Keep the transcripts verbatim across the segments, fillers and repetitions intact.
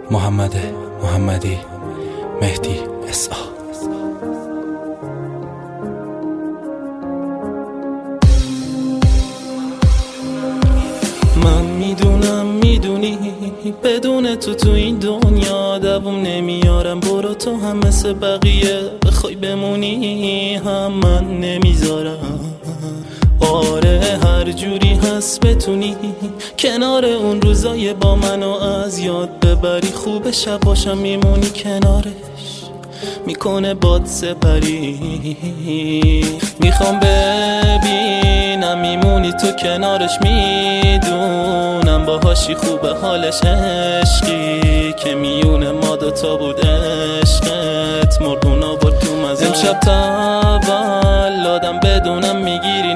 محمد محمدی، مهدی اس آ. من میدونم میدونی بدون تو تو این دنیا دووم نمیارم. برو تو هم مثل بقیه بخوای بمونی هم من نمیذارم. آره هر جوری هست بتونی کنار اون روزای با منو از یاد ببری. خوب شب باشم میمونی کنارش میکنه باد سپری. میخوام ببینم میمونی تو کنارش، میدونم باهاشی خوبه حالش. عشقی که میونه ما دوتا بود، عشقت مردون آورد تو مزه. امشب تولدم بدونم میگیری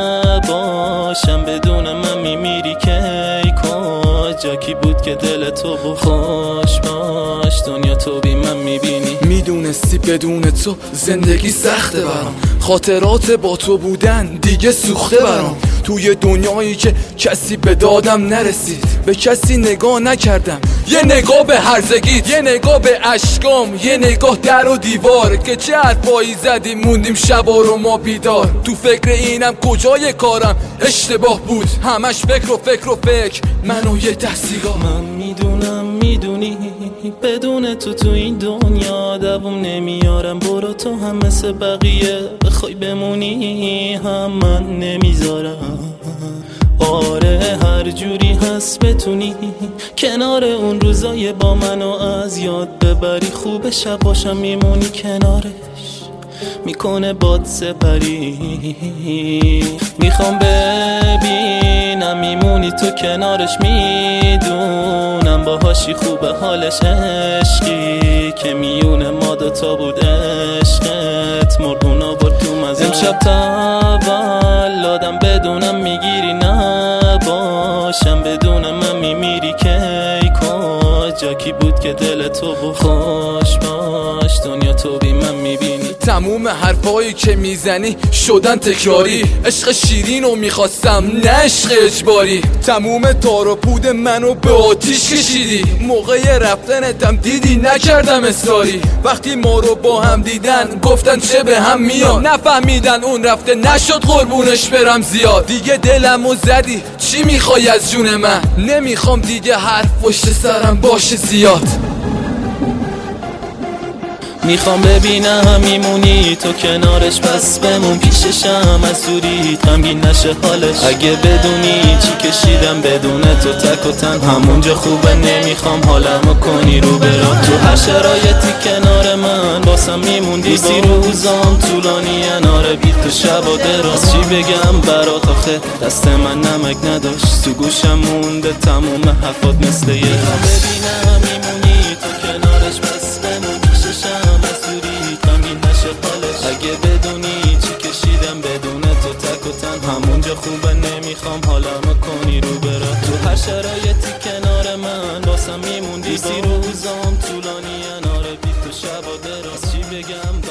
نباشم، بدونم من میمیری کی کجا کی بود که دل تو بود. خوش باش دنیا تو بی من میبینی. میدونستی بدون تو زندگی سخته برام، خاطرات با تو بودن دیگه سوخته برام. توی دنیایی که کسی به دادم نرسید، به کسی نگاه نکردم، یه نگاه به هرزگیت، یه نگاه به اشکام، یه نگاه در و دیوار که چه حرفایی زدیم موندیم شبا رو ما بیدار. تو فکر اینم کجای کارم اشتباه بود، همش فکر و فکر و فکر منو یه دستیگاه. من میدونم میدونی بدون تو تو این دنیا دووم نمیارم. برو تو هم مثل بقیه بخوای بمونی هم من نمیذارم. آره هر جوری هست بتونی کنار اون روزای با منو از یاد ببری. خوب شب باشم میمونی کنارش میکنه باد سپری. میخوام ببینم میمونی تو کنارش، میدونم باهاشی خوبه حالش. عشقی که میونه ما دوتا بود، عشقت مردون آورد تو مزه. امشب تولدم بدونم میگیری نباشم، بدونم من میمیری کی کجا کی بود که دل تو بود. خوش باش دنیا تو بی من میبینی. تموم حرفایی که میزنی شدن تکراری، عشق شیرین رو میخواستم نه عشق اجباری. تموم تار و پود منو به آتیش کشیدی، موقع رفتنتم دیدی نکردم اصراری. وقتی ما رو با هم دیدن گفتن چه به هم میاد، نفهمیدن اون رفته نشد قربونش برم زیاد. دیگه دلمو زدی چی میخوای از جون من، نمیخوام دیگه حرف پشت سرم باشه زیاد. میخوام ببینم میمونی تو کنارش، پس بمون پیششم از دوری غمگین نشه حالش. اگه بدونی چی کشیدم بدون تو تک و تن همونجا خوبه، نمیخوام حالمو کنی رو برا. تو هر شرایطی کنار من باسم میموندی، سی روزام طولانی اناره بی تو شب و دراز. چی بگم برات آخه دست من نمک نداشت، تو گوشم مونده تموم حرفات مثل یه میخوام ببینم میمونی تو کنارش، پس بمون پیششم اگه بدونی چی کشیدم بدون تو تک و تن همونجا خوبه، نمیخوام حالمو کنی رو برا. تو هر شرایطی کنار من باسم میموندی، سی روزام طولانی اناره بی تو شب و دراز. چی بگم